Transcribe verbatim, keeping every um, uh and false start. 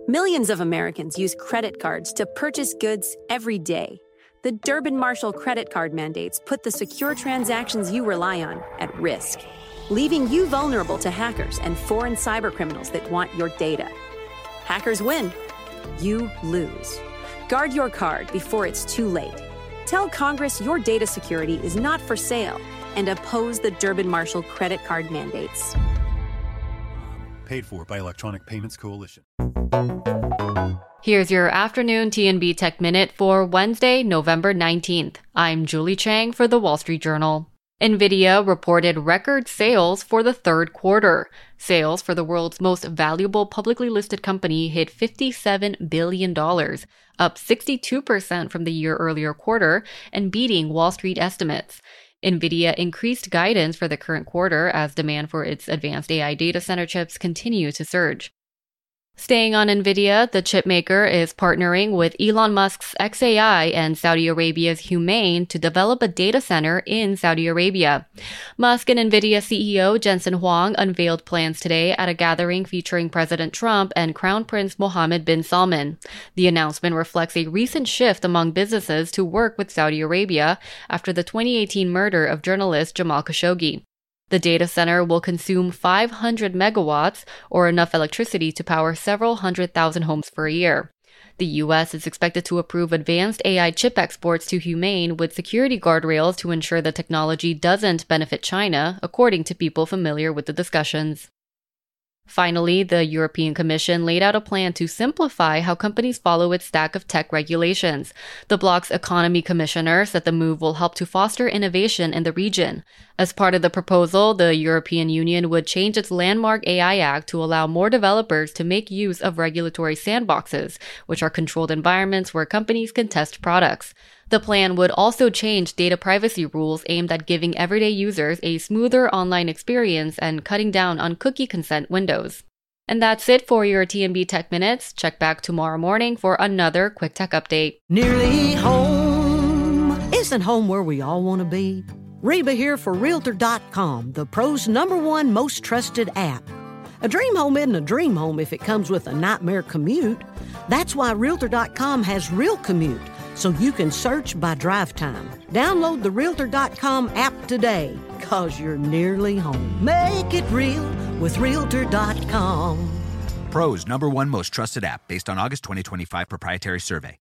Millions of Americans use credit cards to purchase goods every day. The Durbin-Marshall credit card mandates put the secure transactions you rely on at risk, leaving you vulnerable to hackers and foreign cybercriminals that want your data. Hackers win. You lose. Guard your card before it's too late. Tell Congress your data security is not for sale and oppose the Durbin-Marshall credit card mandates. Paid for by Electronic Payments Coalition. Here's your afternoon T N B Tech Minute for Wednesday, November nineteenth. I'm Julie Chang for The Wall Street Journal. NVIDIA reported record sales for the third quarter. Sales for the world's most valuable publicly listed company hit fifty-seven billion dollars, up sixty-two percent from the year earlier quarter and beating Wall Street estimates. NVIDIA increased guidance for the current quarter as demand for its advanced A I data center chips continue to surge. Staying on NVIDIA, the chipmaker is partnering with Elon Musk's xAI and Saudi Arabia's Humane to develop a data center in Saudi Arabia. Musk and NVIDIA C E O Jensen Huang unveiled plans today at a gathering featuring President Trump and Crown Prince Mohammed bin Salman. The announcement reflects a recent shift among businesses to work with Saudi Arabia after the twenty eighteen murder of journalist Jamal Khashoggi. The data center will consume five hundred megawatts, or enough electricity to power several hundred thousand homes for a year. The U S is expected to approve advanced A I chip exports to Humane with security guardrails to ensure the technology doesn't benefit China, according to people familiar with the discussions. Finally, the European Commission laid out a plan to simplify how companies follow its stack of tech regulations. The bloc's economy commissioner said the move will help to foster innovation in the region. As part of the proposal, the European Union would change its landmark A I Act to allow more developers to make use of regulatory sandboxes, which are controlled environments where companies can test products. The plan would also change data privacy rules aimed at giving everyday users a smoother online experience and cutting down on cookie consent windows. And that's it for your T N B Tech Minutes. Check back tomorrow morning for another quick tech update. Nearly home. Isn't home where we all want to be? Reba here for Realtor dot com, the pros' number one most trusted app. A dream home isn't a dream home if it comes with a nightmare commute. That's why Realtor dot com has Real Commute, so you can search by drive time. Download the Realtor dot com app today, cause you're nearly home. Make it real with Realtor dot com. Pros number one most trusted app based on August twenty twenty-five proprietary survey.